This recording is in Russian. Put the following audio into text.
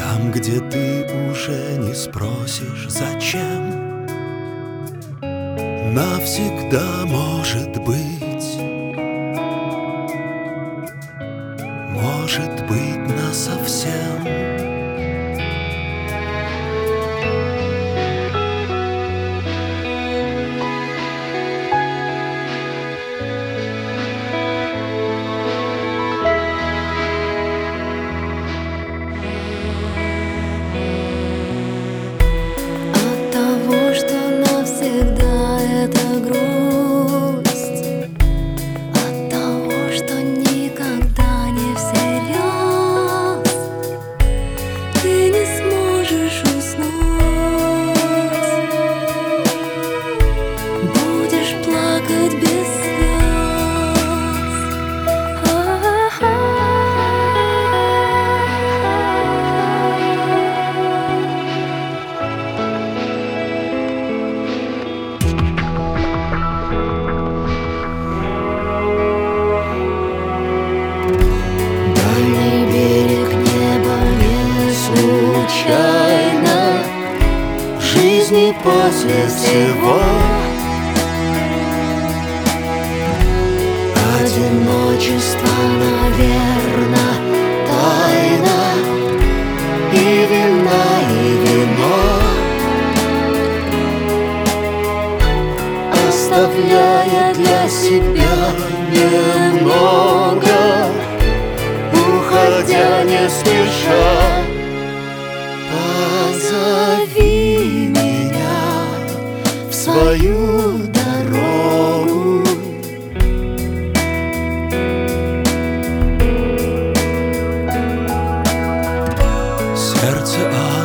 Там, где ты уже не спросишь, зачем, навсегда, может быть, насовсем. От того, что навсегда это грусть, от того, что никогда не всерьез ты не сможешь уснуть, будешь плакать без слез. Дальний берег неба не случайно В жизни после всего одиночество, наверно, тайна, и вина, и вино, оставляя для себя немного, уходя не спеша. Позови меня в свою дорогу. Сердце